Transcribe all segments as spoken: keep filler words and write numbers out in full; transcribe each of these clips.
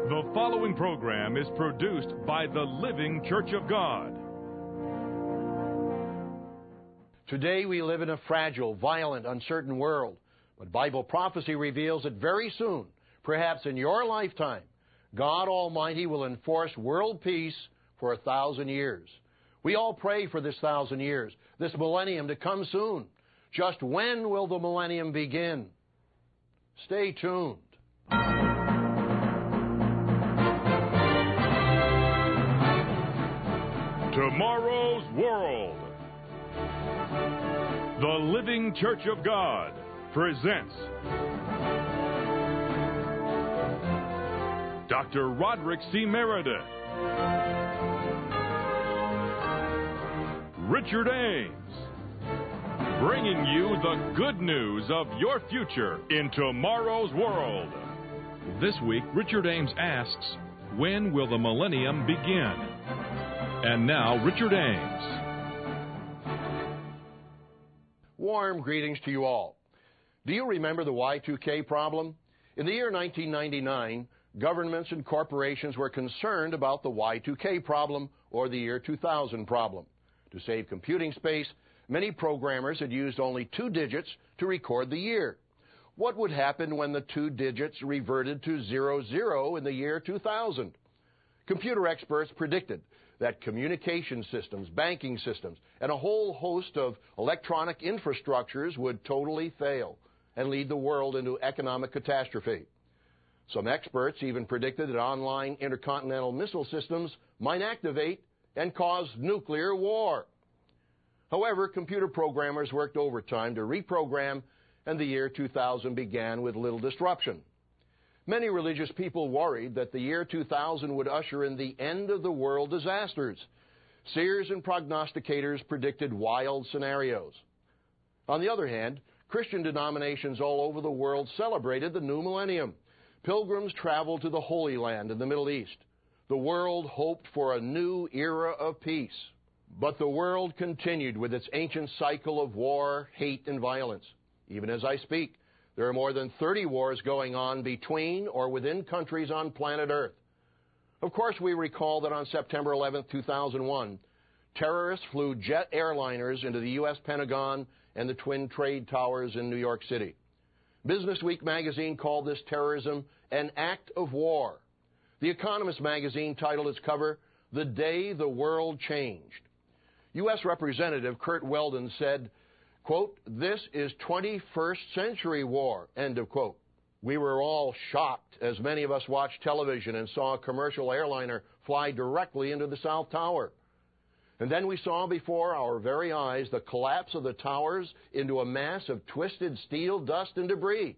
The following program is produced by the Living Church of God. Today we live in a fragile, violent, uncertain world, but Bible prophecy reveals that very soon, perhaps in your lifetime, God Almighty will enforce world peace for a thousand years. We all pray for this thousand years, this millennium to come soon. Just when will the millennium begin? Stay tuned. Tomorrow's World. The Living Church of God presents Doctor Roderick C. Meredith, Richard Ames, bringing you the good news of your future in tomorrow's world. This week, Richard Ames asks, when will the millennium begin? And now, Richard Ames. Warm greetings to you all. Do you remember the Y two K problem? In the year nineteen ninety-nine, governments and corporations were concerned about the Y two K problem, or the year two thousand problem. To save computing space, many programmers had used only two digits to record the year. What would happen when the two digits reverted to zero zero in the year two thousand? Computer experts predicted that communication systems, banking systems, and a whole host of electronic infrastructures would totally fail and lead the world into economic catastrophe. Some experts even predicted that online intercontinental missile systems might activate and cause nuclear war. However, computer programmers worked overtime to reprogram, and the year two thousand began with little disruption. Many religious people worried that the year two thousand would usher in the end of the world disasters. Seers and prognosticators predicted wild scenarios. On the other hand, Christian denominations all over the world celebrated the new millennium. Pilgrims traveled to the Holy Land in the Middle East. The world hoped for a new era of peace. But the world continued with its ancient cycle of war, hate, and violence. Even as I speak, there are more than thirty wars going on between or within countries on planet Earth. Of course, we recall that on September eleventh, two thousand one, terrorists flew jet airliners into the U S Pentagon and the Twin Trade Towers in New York City. Business Week magazine called this terrorism an act of war. The Economist magazine titled its cover, "The Day the World Changed." U S Representative Curt Weldon said, quote, "This is twenty-first century war," end of quote. We were all shocked as many of us watched television and saw a commercial airliner fly directly into the South Tower. And then we saw before our very eyes the collapse of the towers into a mass of twisted steel, dust, and debris.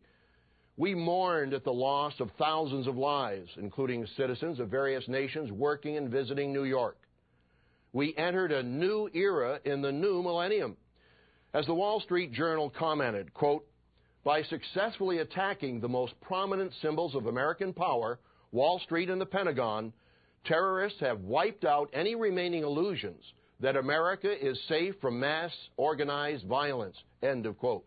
We mourned at the loss of thousands of lives, including citizens of various nations working and visiting New York. We entered a new era in the new millennium. As the Wall Street Journal commented, quote, "By successfully attacking the most prominent symbols of American power, Wall Street and the Pentagon, terrorists have wiped out any remaining illusions that America is safe from mass organized violence," end of quote.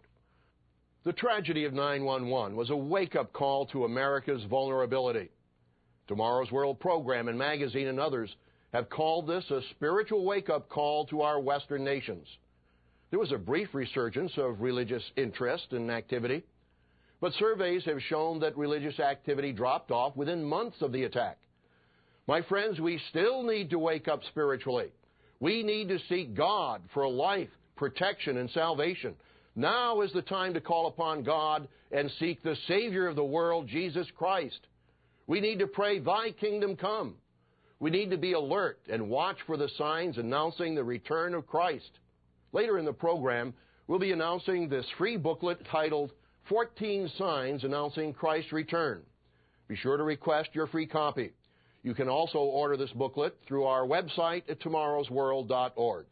The tragedy of nine one one was a wake-up call to America's vulnerability. Tomorrow's World program and magazine and others have called this a spiritual wake-up call to our Western nations. There was a brief resurgence of religious interest and activity, but surveys have shown that religious activity dropped off within months of the attack. My friends, we still need to wake up spiritually. We need to seek God for life, protection, and salvation. Now is the time to call upon God and seek the Savior of the world, Jesus Christ. We need to pray, "Thy kingdom come." We need to be alert and watch for the signs announcing the return of Christ. Later in the program, we'll be announcing this free booklet titled fourteen Signs Announcing Christ's Return. Be sure to request your free copy. You can also order this booklet through our website at tomorrows world dot org.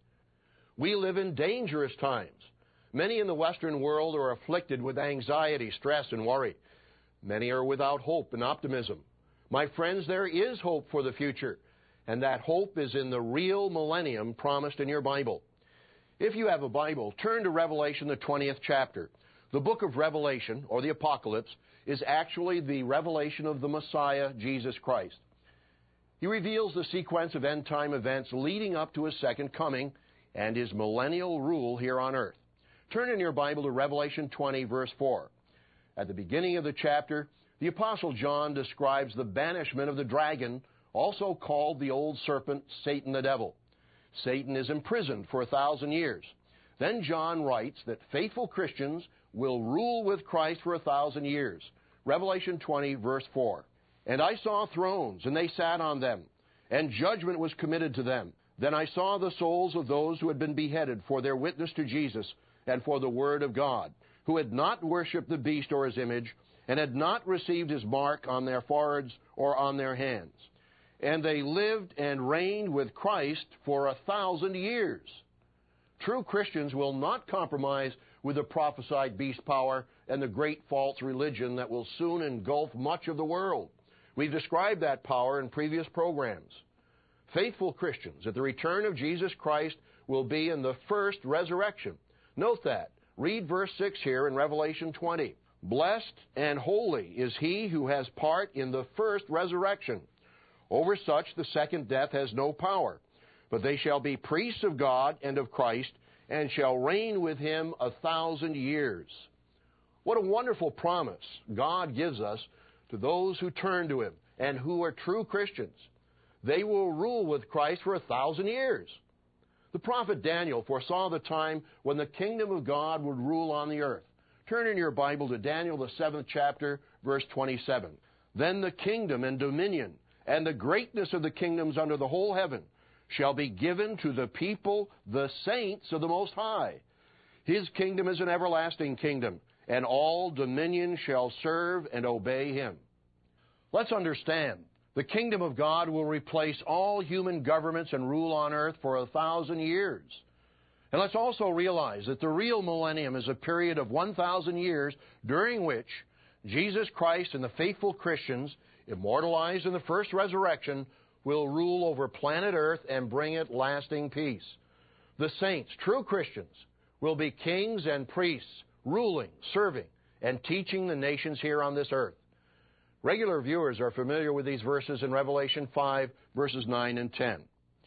We live in dangerous times. Many in the Western world are afflicted with anxiety, stress, and worry. Many are without hope and optimism. My friends, there is hope for the future, and that hope is in the real millennium promised in your Bible. If you have a Bible, turn to Revelation, the twentieth chapter. The book of Revelation, or the Apocalypse, is actually the revelation of the Messiah, Jesus Christ. He reveals the sequence of end-time events leading up to His second coming and His millennial rule here on earth. Turn in your Bible to Revelation twenty, verse four. At the beginning of the chapter, the Apostle John describes the banishment of the dragon, also called the old serpent, Satan the devil. Satan is imprisoned for a thousand years. Then John writes that faithful Christians will rule with Christ for a thousand years. Revelation twenty, verse four. And I saw thrones, and they sat on them, and judgment was committed to them. Then I saw the souls of those who had been beheaded for their witness to Jesus and for the word of God, who had not worshipped the beast or his image, and had not received his mark on their foreheads or on their hands. And they lived and reigned with Christ for a thousand years. True Christians will not compromise with the prophesied beast power and the great false religion that will soon engulf much of the world. We've described that power in previous programs. Faithful Christians at the return of Jesus Christ will be in the first resurrection. Note that. Read verse six here in Revelation twenty. Blessed and holy is he who has part in the first resurrection. Over such the second death has no power, but they shall be priests of God and of Christ, and shall reign with him a thousand years. What a wonderful promise God gives us to those who turn to Him and who are true Christians. They will rule with Christ for a thousand years. The prophet Daniel foresaw the time when the kingdom of God would rule on the earth. Turn in your Bible to Daniel, the seventh chapter, verse twenty-seven. Then the kingdom and dominion and the greatness of the kingdoms under the whole heaven shall be given to the people, the saints of the Most High. His kingdom is an everlasting kingdom, and all dominion shall serve and obey Him. Let's understand, the kingdom of God will replace all human governments and rule on earth for a thousand years. And let's also realize that the real millennium is a period of one thousand years during which Jesus Christ and the faithful Christians, immortalized in the first resurrection, will rule over planet Earth and bring it lasting peace. The saints, true Christians, will be kings and priests, ruling, serving, and teaching the nations here on this earth. Regular viewers are familiar with these verses in Revelation five, verses nine and ten.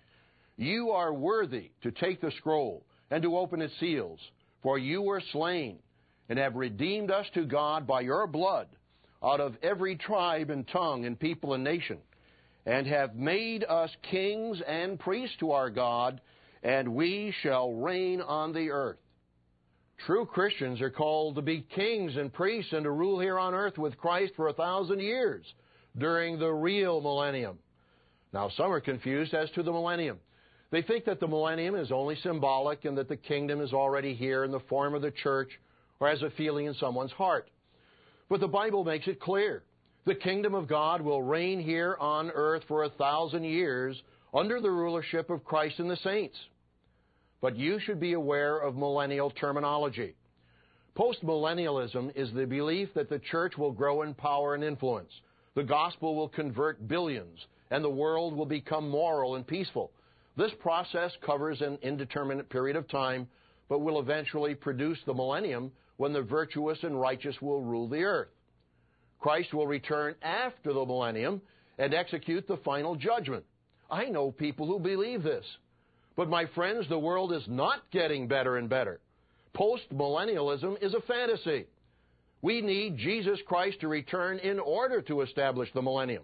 You are worthy to take the scroll and to open its seals, for you were slain and have redeemed us to God by your blood out of every tribe and tongue and people and nation, and have made us kings and priests to our God, and we shall reign on the earth. True Christians are called to be kings and priests and to rule here on earth with Christ for a thousand years during the real millennium. Now, some are confused as to the millennium. They think that the millennium is only symbolic and that the kingdom is already here in the form of the church or as a feeling in someone's heart. But the Bible makes it clear. The kingdom of God will reign here on earth for a thousand years under the rulership of Christ and the saints. But you should be aware of millennial terminology. Postmillennialism is the belief that the church will grow in power and influence. The gospel will convert billions, and the world will become moral and peaceful. This process covers an indeterminate period of time, but will eventually produce the millennium when the virtuous and righteous will rule the earth. Christ will return after the millennium and execute the final judgment. I know people who believe this. But my friends, the world is not getting better and better. Postmillennialism is a fantasy. We need Jesus Christ to return in order to establish the millennium.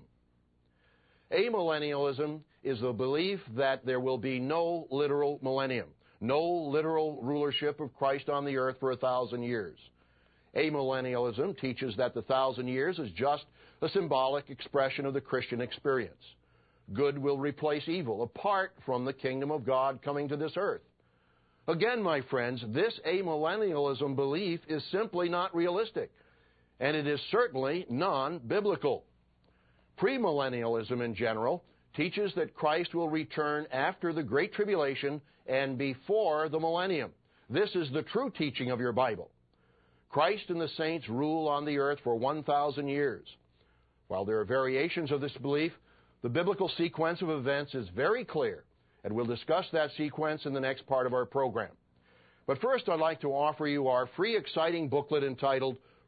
Amillennialism is the belief that there will be no literal millennium, no literal rulership of Christ on the earth for a thousand years. Amillennialism teaches that the thousand years is just a symbolic expression of the Christian experience. Good will replace evil apart from the kingdom of God coming to this earth. Again, my friends, this amillennialism belief is simply not realistic, and it is certainly non-biblical. Premillennialism in general teaches that Christ will return after the Great Tribulation and before the millennium. This is the true teaching of your Bible. Christ and the saints rule on the earth for one thousand years. While there are variations of this belief, the biblical sequence of events is very clear, and we'll discuss that sequence in the next part of our program. But first, I'd like to offer you our free, exciting booklet entitled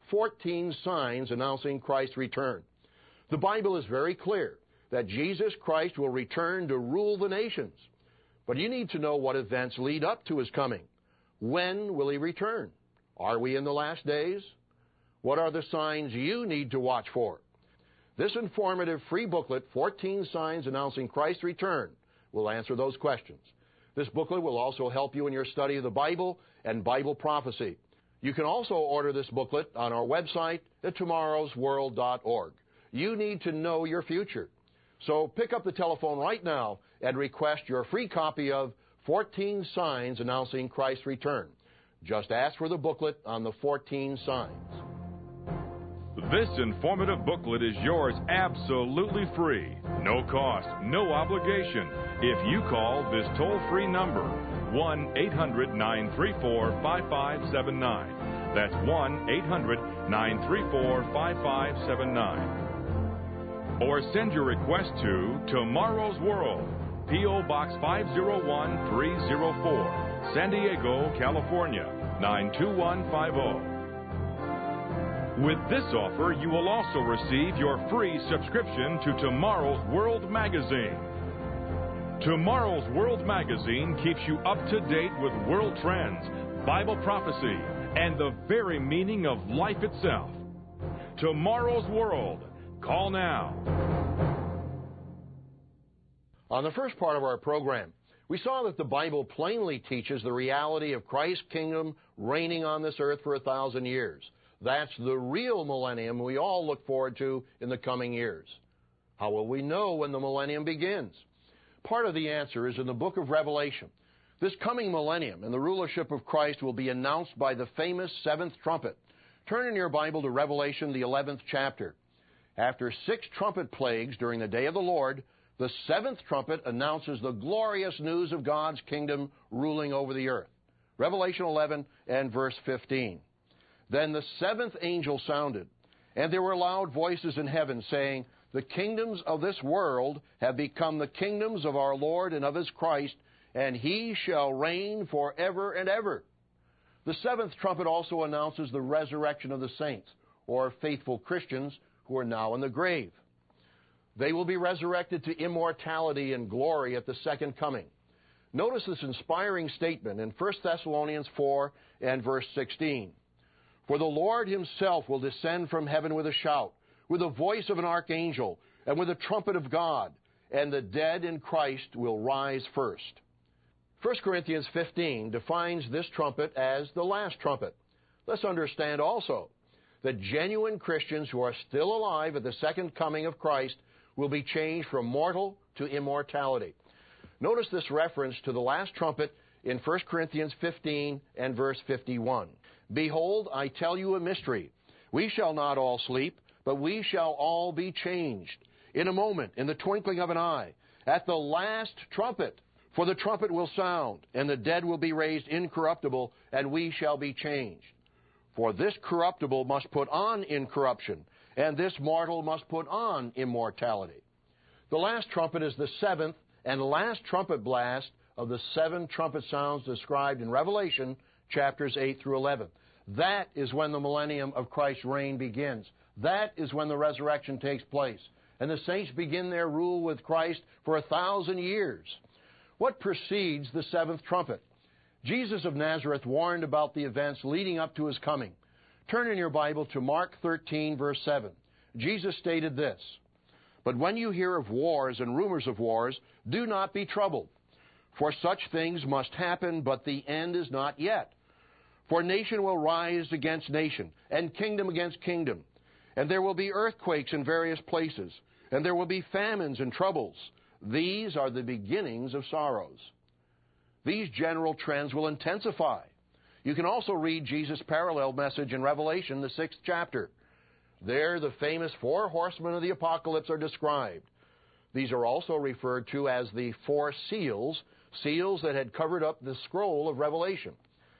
fourteen Signs Announcing Christ's Return. The Bible is very clear that Jesus Christ will return to rule the nations. But you need to know what events lead up to His coming. When will He return? Are we in the last days? What are the signs you need to watch for? This informative free booklet, fourteen Signs Announcing Christ's Return, will answer those questions. This booklet will also help you in your study of the Bible and Bible prophecy. You can also order this booklet on our website at tomorrows world dot org. You need to know your future. So pick up the telephone right now and request your free copy of fourteen Signs Announcing Christ's Return. Just ask for the booklet on the fourteen Signs. This informative booklet is yours absolutely free, no cost, no obligation, if you call this toll-free number, one eight hundred, nine three four, five five seven nine. That's one eight hundred, nine three four, five five seven nine. Or send your request to Tomorrow's World, P O. Box five oh one three oh four, San Diego, California, nine two one five oh. With this offer, you will also receive your free subscription to Tomorrow's World magazine. Tomorrow's World magazine keeps you up to date with world trends, Bible prophecy, and the very meaning of life itself. Tomorrow's World. Call now. On the first part of our program, we saw that the Bible plainly teaches the reality of Christ's kingdom reigning on this earth for a thousand years. That's the real millennium we all look forward to in the coming years. How will we know when the millennium begins? Part of the answer is in the book of Revelation. This coming millennium and the rulership of Christ will be announced by the famous seventh trumpet. Turn in your Bible to Revelation, the eleventh chapter. After six trumpet plagues during the day of the Lord, the seventh trumpet announces the glorious news of God's kingdom ruling over the earth. Revelation eleven and verse fifteen. Then the seventh angel sounded, and there were loud voices in heaven saying, "The kingdoms of this world have become the kingdoms of our Lord and of His Christ, and He shall reign forever and ever." The seventh trumpet also announces the resurrection of the saints, or faithful Christians who are now in the grave. They will be resurrected to immortality and glory at the second coming. Notice this inspiring statement in First Thessalonians four and verse sixteen. "For the Lord Himself will descend from heaven with a shout, with the voice of an archangel, and with the trumpet of God, and the dead in Christ will rise first." First Corinthians fifteen defines this trumpet as the last trumpet. Let's understand also that genuine Christians who are still alive at the second coming of Christ will be changed from mortal to immortality. Notice this reference to the last trumpet in First Corinthians fifteen and verse fifty-one. "Behold, I tell you a mystery. We shall not all sleep, but we shall all be changed. In a moment, in the twinkling of an eye, at the last trumpet. For the trumpet will sound, and the dead will be raised incorruptible, and we shall be changed. For this corruptible must put on incorruption, and this mortal must put on immortality." The last trumpet is the seventh and last trumpet blast of the seven trumpet sounds described in Revelation chapters eight through eleven. That is when the millennium of Christ's reign begins. That is when the resurrection takes place, and the saints begin their rule with Christ for a thousand years. What precedes the seventh trumpet? Jesus of Nazareth warned about the events leading up to His coming. Turn in your Bible to Mark thirteen, verse seven. Jesus stated this, "But when you hear of wars and rumors of wars, do not be troubled. For such things must happen, but the end is not yet. For nation will rise against nation, and kingdom against kingdom. And there will be earthquakes in various places, and there will be famines and troubles. These are the beginnings of sorrows." These general trends will intensify. You can also read Jesus' parallel message in Revelation, the sixth chapter. There, the famous four horsemen of the apocalypse are described. These are also referred to as the four seals, seals that had covered up the scroll of Revelation.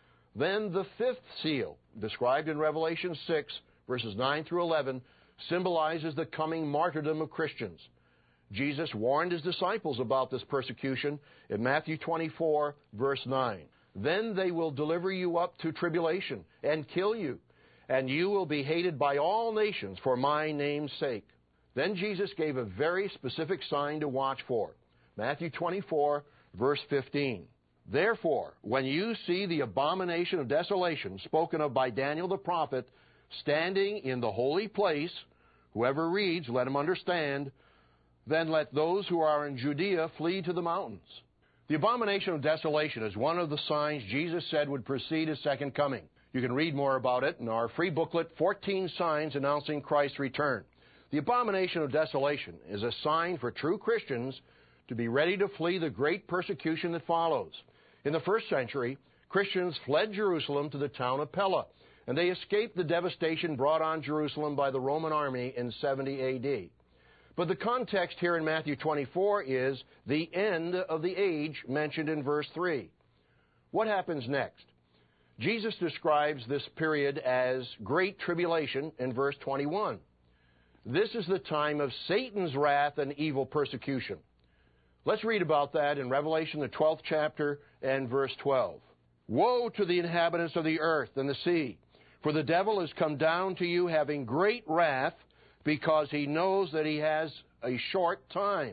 Then the fifth seal, described in Revelation six, verses nine through eleven, symbolizes the coming martyrdom of Christians. Jesus warned His disciples about this persecution in Matthew twenty-four, verse nine. "Then they will deliver you up to tribulation and kill you, and you will be hated by all nations for my name's sake. Then Jesus gave a very specific sign to watch for. Matthew twenty-four, verse fifteen. Therefore, when you see the abomination of desolation spoken of by Daniel the prophet standing in the holy place, whoever reads, let him understand, then let those who are in Judea flee to the mountains. The abomination of desolation is one of the signs Jesus said would precede His second coming. You can read more about it in our free booklet, fourteen Signs Announcing Christ's Return. The abomination of desolation is a sign for true Christians to be ready to flee the great persecution that follows. In the first century, Christians fled Jerusalem to the town of Pella, and they escaped the devastation brought on Jerusalem by the Roman army in seventy A D. But the context here in Matthew twenty-four is the end of the age mentioned in verse three. What happens next? Jesus describes this period as great tribulation in verse twenty-one. This is the time of Satan's wrath and evil persecution. Let's read about that in Revelation, the twelfth chapter, and verse twelve. Woe to the inhabitants of the earth and the sea, for the devil has come down to you having great wrath, because he knows that he has a short time.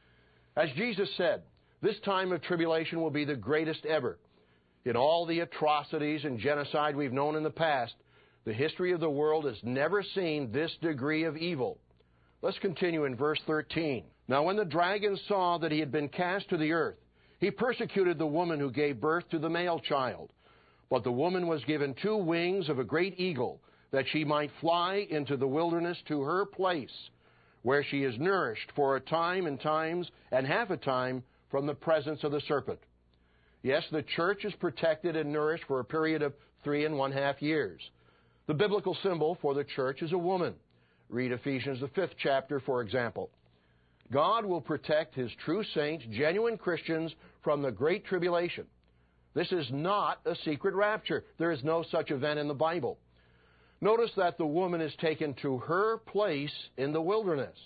As Jesus said, this time of tribulation will be the greatest ever. In all the atrocities and genocide we've known in the past, the history of the world has never seen this degree of evil. Let's continue in verse thirteen. Now when the dragon saw that he had been cast to the earth, he persecuted the woman who gave birth to the male child. But the woman was given two wings of a great eagle, that she might fly into the wilderness to her place, where she is nourished for a time and times and half a time from the presence of the serpent. Yes, the church is protected and nourished for a period of three and one half years. The biblical symbol for the church is a woman. Read Ephesians, the fifth chapter, for example. God will protect His true saints, genuine Christians, from the great tribulation. This is not a secret rapture. There is no such event in the Bible. Notice that the woman is taken to her place in the wilderness.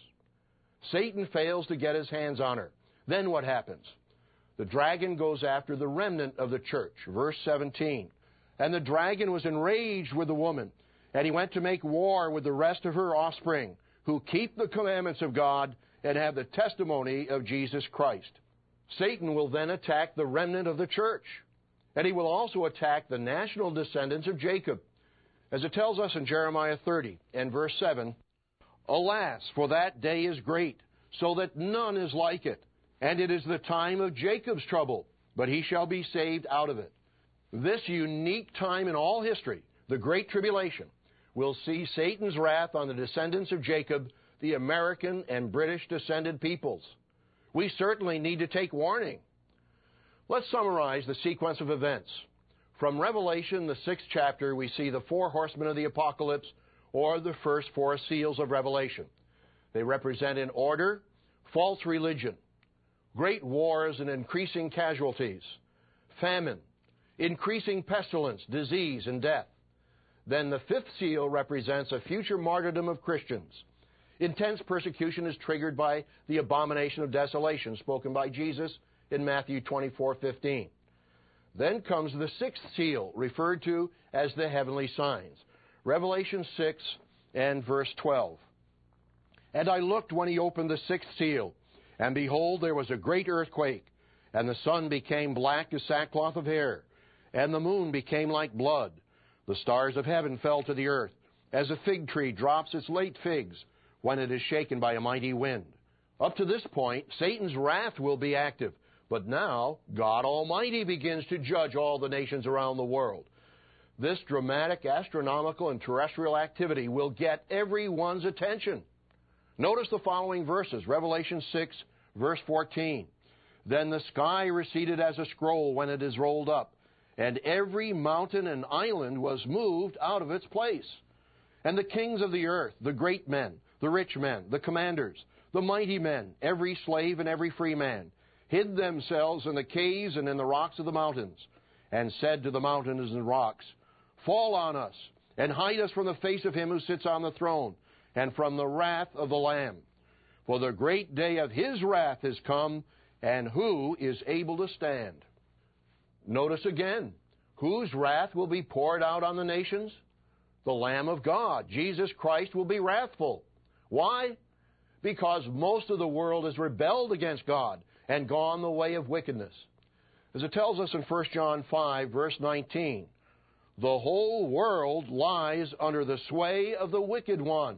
Satan fails to get his hands on her. Then what happens? The dragon goes after the remnant of the church. Verse seventeen. And the dragon was enraged with the woman, and he went to make war with the rest of her offspring, who keep the commandments of God and have the testimony of Jesus Christ. Satan will then attack the remnant of the church, and he will also attack the national descendants of Jacob. As it tells us in Jeremiah thirty and verse seven, Alas, for that day is great, so that none is like it. And it is the time of Jacob's trouble, but he shall be saved out of it. This unique time in all history, the Great Tribulation, will see Satan's wrath on the descendants of Jacob, the American and British descended peoples. We certainly need to take warning. Let's summarize the sequence of events. From Revelation, the sixth chapter, we see the four horsemen of the apocalypse, or the first four seals of Revelation. They represent in order false religion, great wars and increasing casualties, famine, increasing pestilence, disease, and death. Then the fifth seal represents a future martyrdom of Christians. Intense persecution is triggered by the abomination of desolation spoken by Jesus in Matthew twenty-four fifteen. Then comes the sixth seal, referred to as the heavenly signs. Revelation six and verse twelve. And I looked when he opened the sixth seal, and behold, there was a great earthquake, and the sun became black as sackcloth of hair, and the moon became like blood. The stars of heaven fell to the earth, as a fig tree drops its late figs when it is shaken by a mighty wind. Up to this point, Satan's wrath will be active, but now God Almighty begins to judge all the nations around the world. This dramatic astronomical and terrestrial activity will get everyone's attention. Notice the following verses, Revelation six, verse fourteen. Then the sky receded as a scroll when it is rolled up, and every mountain and island was moved out of its place. And the kings of the earth, the great men, the rich men, the commanders, the mighty men, every slave and every free man, hid themselves in the caves and in the rocks of the mountains, and said to the mountains and rocks, Fall on us, and hide us from the face of him who sits on the throne, and from the wrath of the Lamb. For the great day of his wrath has come, and who is able to stand? Notice again, whose wrath will be poured out on the nations? the Lamb of God. Jesus Christ will be wrathful. Why? Because most of the world has rebelled against God and gone the way of wickedness. As it tells us in First John five, verse nineteen, the whole world lies under the sway of the wicked one.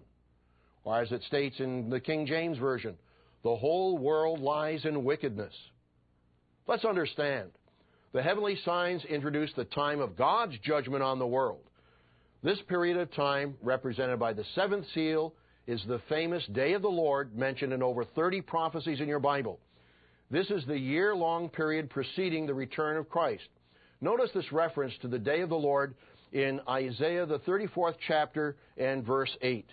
Or as it states in the King James Version, the whole world lies in wickedness. Let's understand. The heavenly signs introduce the time of God's judgment on the world. This period of time, represented by the seventh seal, is the famous Day of the Lord mentioned in over thirty prophecies in your Bible. This is the year-long period preceding the return of Christ. Notice this reference to the Day of the Lord in Isaiah, the thirty-fourth chapter and verse eight.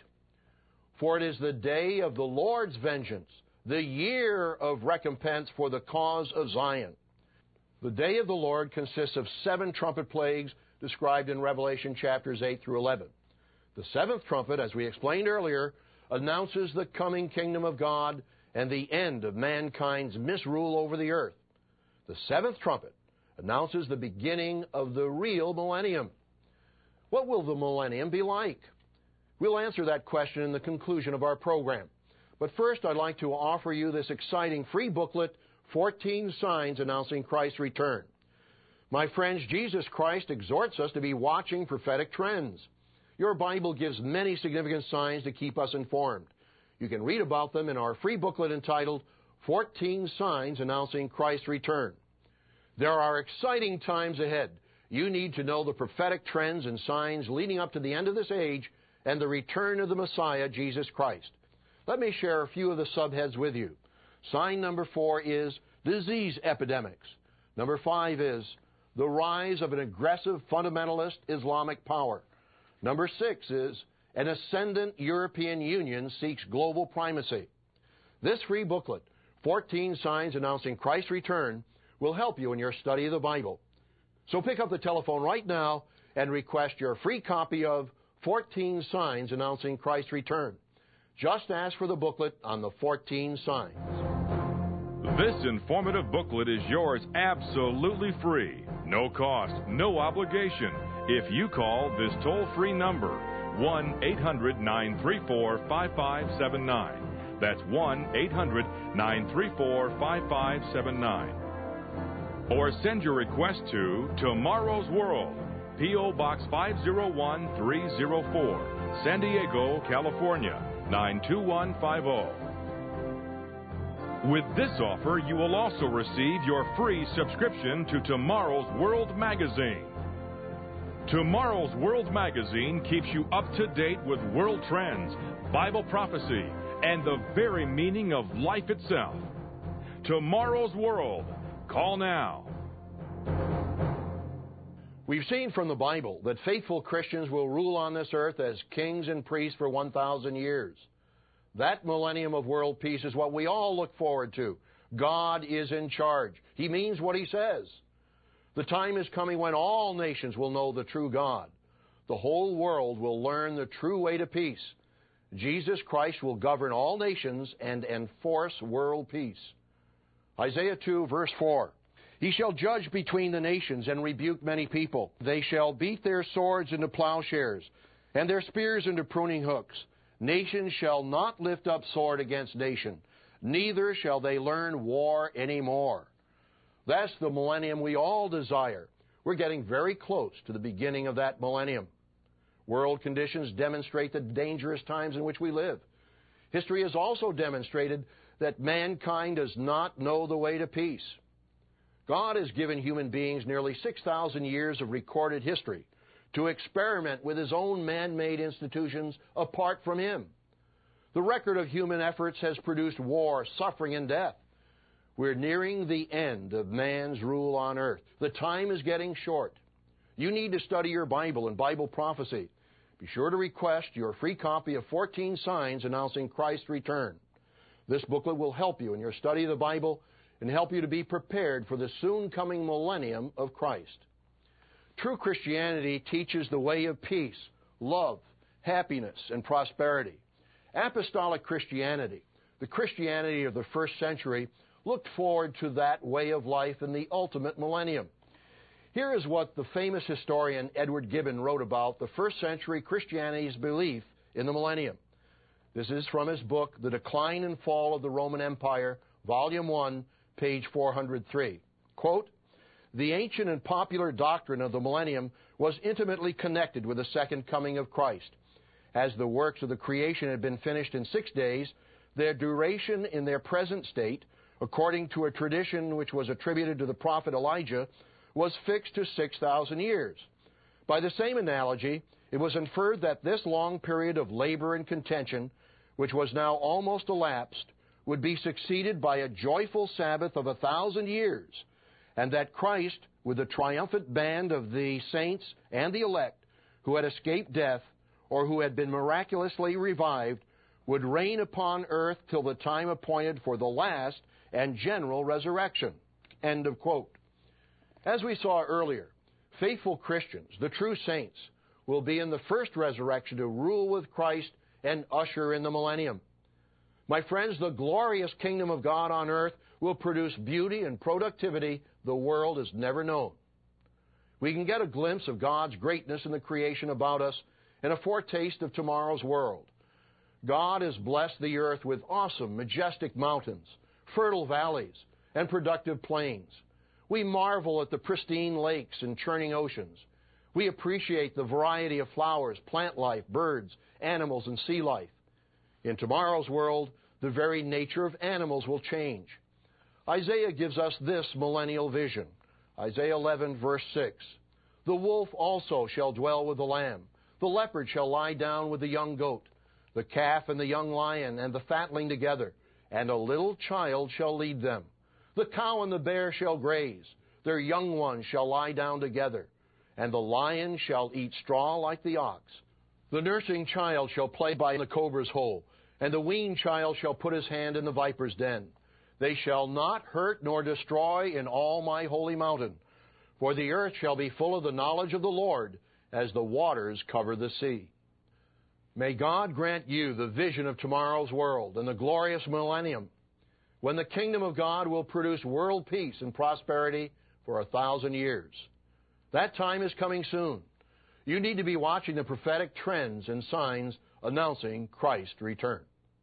For it is the day of the Lord's vengeance, the year of recompense for the cause of Zion. The day of the Lord consists of seven trumpet plagues described in Revelation chapters eight through eleven. The seventh trumpet, as we explained earlier, announces the coming kingdom of God and the end of mankind's misrule over the earth. The seventh trumpet announces the beginning of the real millennium. What will the millennium be like? We'll answer that question in the conclusion of our program. But first, I'd like to offer you this exciting free booklet, fourteen Signs Announcing Christ's Return. My friends, Jesus Christ exhorts us to be watching prophetic trends. Your Bible gives many significant signs to keep us informed. You can read about them in our free booklet entitled fourteen Signs Announcing Christ's Return. There are exciting times ahead. You need to know the prophetic trends and signs leading up to the end of this age and the return of the Messiah, Jesus Christ. Let me share a few of the subheads with you. Sign number four is disease epidemics. Number five is the rise of an aggressive fundamentalist Islamic power. Number six is an ascendant European Union seeks global primacy. This free booklet, fourteen Signs Announcing Christ's Return, will help you in your study of the Bible. So pick up the telephone right now and request your free copy of fourteen Signs Announcing Christ's Return. Just ask for the booklet on the fourteen signs. This informative booklet is yours absolutely free. No cost, no obligation. If you call this toll-free number, one eight hundred, nine three four, five five seven nine. That's one eight hundred, nine three four, five five seven nine. Or send your request to Tomorrow's World, P O Box five oh one three oh four, San Diego, California, nine two one five oh. With this offer, you will also receive your free subscription to Tomorrow's World magazine. Tomorrow's World magazine keeps you up to date with world trends, Bible prophecy, and the very meaning of life itself. Tomorrow's World. Call now. We've seen from the Bible that faithful Christians will rule on this earth as kings and priests for one thousand years. That millennium of world peace is what we all look forward to. God is in charge. He means what He says. The time is coming when all nations will know the true God. The whole world will learn the true way to peace. Jesus Christ will govern all nations and enforce world peace. Isaiah two, verse four. He shall judge between the nations and rebuke many people. They shall beat their swords into plowshares and their spears into pruning hooks. Nation shall not lift up sword against nation, neither shall they learn war anymore. That's the millennium we all desire. We're getting very close to the beginning of that millennium. World conditions demonstrate the dangerous times in which we live. History has also demonstrated that mankind does not know the way to peace. God has given human beings nearly six thousand years of recorded history to experiment with His own man-made institutions apart from Him. The record of human efforts has produced war, suffering, and death. We're nearing the end of man's rule on earth. The time is getting short. You need to study your Bible and Bible prophecy. Be sure to request your free copy of fourteen Signs Announcing Christ's Return. This booklet will help you in your study of the Bible and help you to be prepared for the soon-coming millennium of Christ. True Christianity teaches the way of peace, love, happiness, and prosperity. Apostolic Christianity, the Christianity of the first century, looked forward to that way of life in the ultimate millennium. Here is what the famous historian Edward Gibbon wrote about the first century Christianity's belief in the millennium. This is from his book, The Decline and Fall of the Roman Empire, Volume one, page four hundred three. Quote, "The ancient and popular doctrine of the millennium was intimately connected with the second coming of Christ. As the works of the creation had been finished in six days, their duration in their present state, according to a tradition which was attributed to the prophet Elijah, was fixed to six thousand years. By the same analogy, it was inferred that this long period of labor and contention, which was now almost elapsed, would be succeeded by a joyful Sabbath of a thousand years, and that Christ, with the triumphant band of the saints and the elect who had escaped death or who had been miraculously revived, would reign upon earth till the time appointed for the last and general resurrection." End of quote. As we saw earlier, faithful Christians, the true saints, will be in the first resurrection to rule with Christ and usher in the millennium. My friends, the glorious kingdom of God on earth will produce beauty and productivity the world has never known. We can get a glimpse of God's greatness in the creation about us and a foretaste of tomorrow's world. God has blessed the earth with awesome, majestic mountains, fertile valleys, and productive plains. We marvel at the pristine lakes and churning oceans. We appreciate the variety of flowers, plant life, birds, animals, and sea life. In tomorrow's world, the very nature of animals will change. Isaiah gives us this millennial vision. Isaiah eleven, verse six. "The wolf also shall dwell with the lamb. The leopard shall lie down with the young goat. The calf and the young lion and the fatling together, and a little child shall lead them. The cow and the bear shall graze. Their young ones shall lie down together. And the lion shall eat straw like the ox. The nursing child shall play by the cobra's hole, and the weaned child shall put his hand in the viper's den. They shall not hurt nor destroy in all my holy mountain, for the earth shall be full of the knowledge of the Lord, as the waters cover the sea." May God grant you the vision of tomorrow's world and the glorious millennium, when the kingdom of God will produce world peace and prosperity for a thousand years. That time is coming soon. You need to be watching the prophetic trends and signs announcing Christ's return.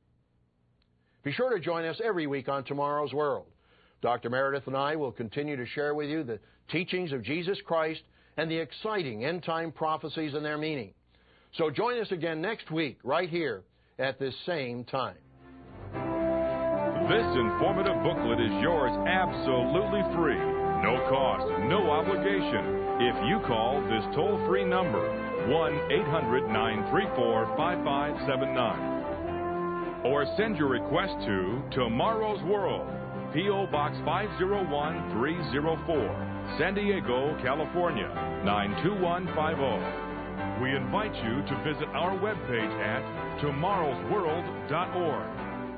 Be sure to join us every week on Tomorrow's World. Doctor Meredith and I will continue to share with you the teachings of Jesus Christ and the exciting end-time prophecies and their meaning. So join us again next week, right here, at this same time. This informative booklet is yours absolutely free. No cost, no obligation. If you call this toll-free number, one eight hundred, nine three four, five five seven nine. Or send your request to Tomorrow's World, P O. Box five oh one three oh four, San Diego, California, nine two one five oh. We invite you to visit our webpage at tomorrows world dot org.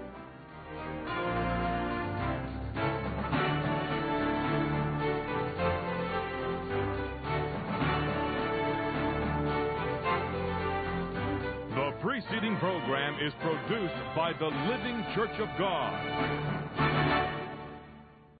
The preceding program is produced by the Living Church of God.